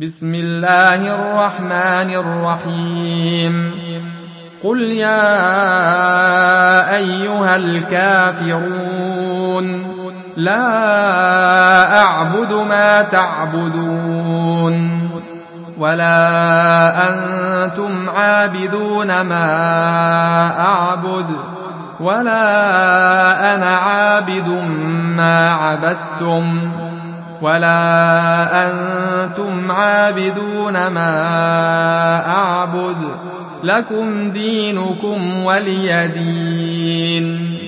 بسم الله الرحمن الرحيم قل يا أيها الكافرون لا أعبد ما تعبدون ولا أنتم عابدون ما أعبد ولا أنا عابد ما عبدتم ولا أنتم عابدون ما أعبد لكم دينكم ولي دين.